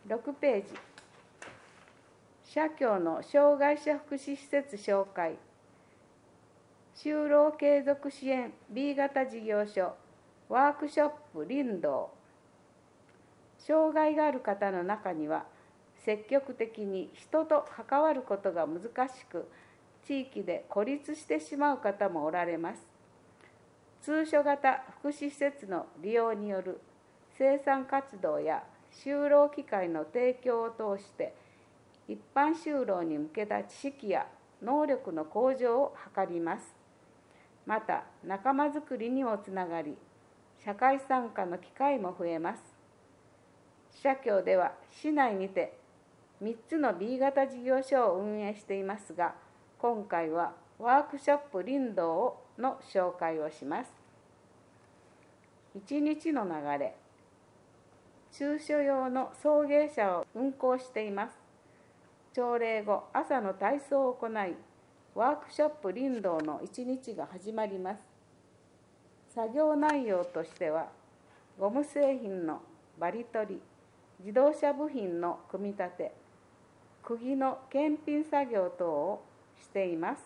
6ページ、社協の障害者福祉施設紹介、就労継続支援 B 型事業所ワークショップ林道。障害がある方の中には、積極的に人と関わることが難しく、地域で孤立してしまう方もおられます。通所型福祉施設の利用による生産活動や就労機会の提供を通して、一般就労に向けた知識や能力の向上を図ります。また、仲間づくりにもつながり、社会参加の機会も増えます。社協では市内にて3つの B 型事業所を運営していますが、今回はワークショップ林道の紹介をします。1日の流れ、通所用の送迎車を運行しています。朝礼後、朝の体操を行い、ワークショップ林道の1日が始まります。作業内容としては、ゴム製品のバリ取り、自動車部品の組み立て、釘の検品作業等をしています。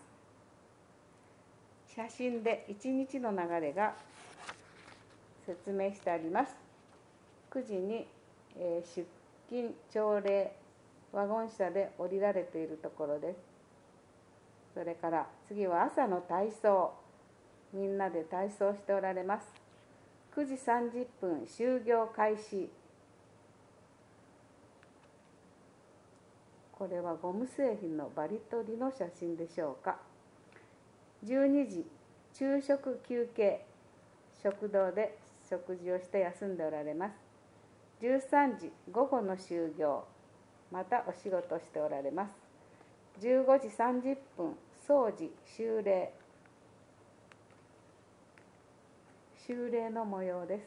写真で1日の流れが説明してあります。9時に出勤朝礼ワゴン車で降りられているところです。それから次は朝の体操、みんなで体操しておられます。9時30分就業開始。これはゴム製品のバリ取りの写真でしょうか。12時昼食休憩、食堂で食事をして休んでおられます。13時午後の就業、またお仕事しておられます。15時30分掃除修礼の模様です。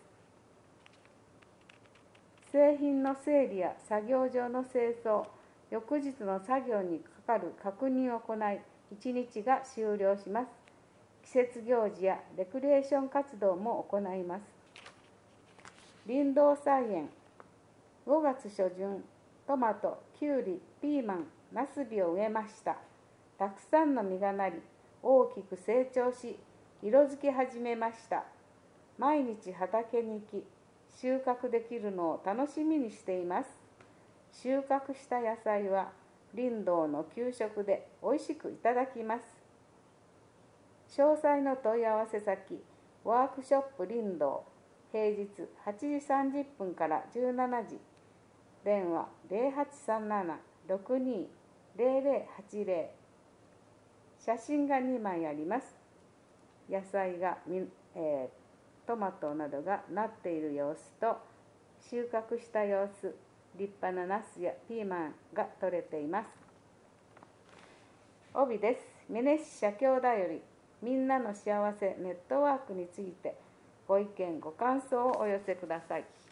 製品の整理や作業場の清掃、翌日の作業にかかる確認を行い、1日が終了します。季節行事やレクリエーション活動も行います。林道菜園、5月初旬、トマト、キュウリ、ピーマン、ナスビを植えました。たくさんの実がなり、大きく成長し、色づき始めました。毎日畑に行き、収穫できるのを楽しみにしています。収穫した野菜は林道の給食でおいしくいただきます。詳細の問い合わせ先、ワークショップ林道、平日8時30分から17時、電話 0837-620080、写真が2枚あります。野菜が、トマトなどがなっている様子と、収穫した様子、立派なナスやピーマンが取れています。帯です。美祢市社協だより、みんなの幸せネットワークについてご意見ご感想をお寄せください。